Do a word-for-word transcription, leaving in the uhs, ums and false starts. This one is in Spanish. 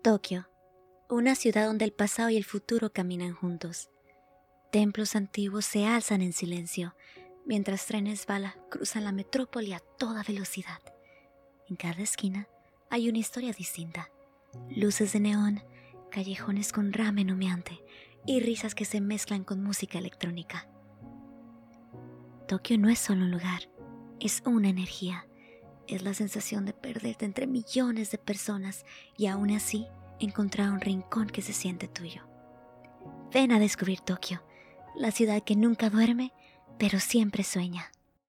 Tokio, una ciudad donde el pasado y el futuro caminan juntos. Templos antiguos se alzan en silencio, mientras trenes bala cruzan la metrópoli a toda velocidad. En cada esquina hay una historia distinta. Luces de neón, callejones con ramen humeante y risas que se mezclan con música electrónica. Tokio no es solo un lugar, es una energía. Es la sensación de perderte entre millones de personas y aún así encontrar un rincón que se siente tuyo. Ven a descubrir Tokio, la ciudad que nunca duerme, pero siempre sueña.